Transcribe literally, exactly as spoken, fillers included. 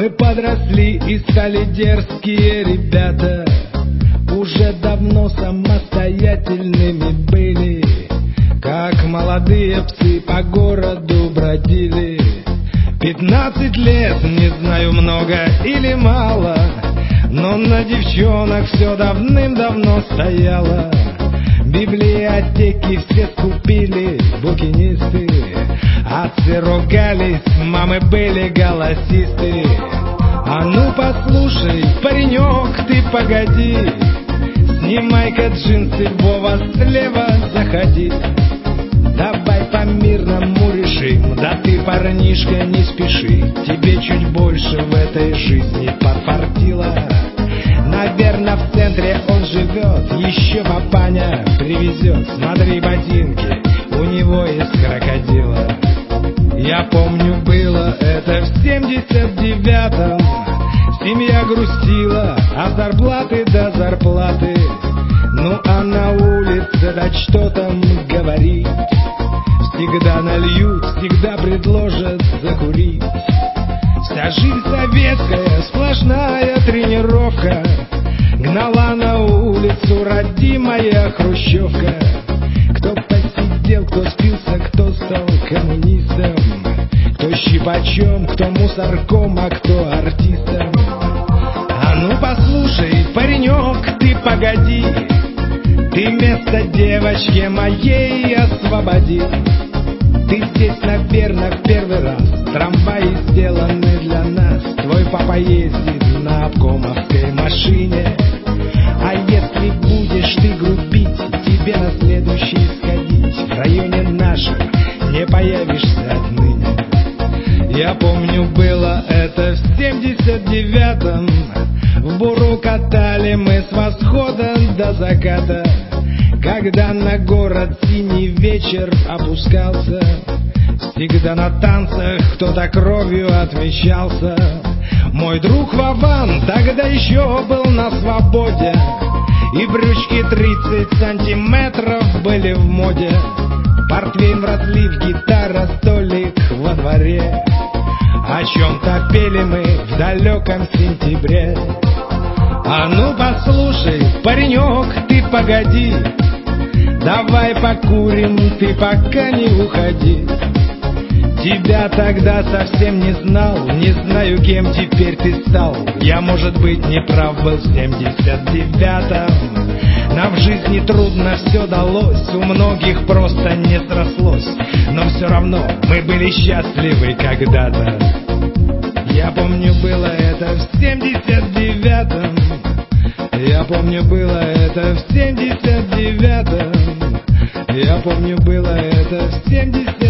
Мы подросли и стали дерзкие ребята, уже давно самостоятельными были, как молодые псы по городу бродили. Пятнадцать лет, не знаю, много или мало, но на девчонок все давным-давно стояло. Библиотеки все скупили букинисты, отцы ругались, мамы были голосисты. А ну послушай, паренек, ты погоди, снимай-ка джинсы, Вова, слева заходи. Давай по-мирному решим, да ты, парнишка, не спеши, тебе чуть больше в этой жизни подфартило. Наверно, в центре он живет, еще папаня привезет. Смотри, ботинки у него из крокодила. Я помню, было это в семьдесят девятом. Семья грустила от зарплаты до зарплаты. Ну а на улице, да что там говорить, всегда нальют, всегда предложат закурить. Вся жизнь советская, сплошная тренировка, гнала на улицу родимая хрущевка. Кто посидел, кто спился, кто стал коммунистом, кто щипачом, кто мусорком, а кто артистом. А ну послушай, паренек, ты погоди, ты место девочке моей освободи. Ты здесь, наверно, в первый раз, трамваи сделаны для нас. Твой папа ездит на обкомовской машине. А если будешь ты грубить, тебе на следующий сходить. В районе нашем не появишься отныне. Я помню, было это в семьдесят девятом. В буру катали мы с восхода до заката. Когда на город синий вечер опускался, всегда на танцах кто-то кровью отмечался. Мой друг Вован тогда еще был на свободе, и брючки тридцать сантиметров были в моде. Портвейн в разлив, гитара, столик во дворе. О чем-то пели мы в далеком сентябре. А ну послушай, паренек, ты погоди, давай покурим, ты пока не уходи. Тебя тогда совсем не знал, не знаю, кем теперь ты стал. Я, может быть, не прав был в семьдесят девятом. Нам в жизни трудно все далось, у многих просто не срослось, но все равно мы были счастливы когда-то. Я помню, было это в семьдесят девятом. Я помню, было это в семьдесят девятом. Я помню, было это в семьдесят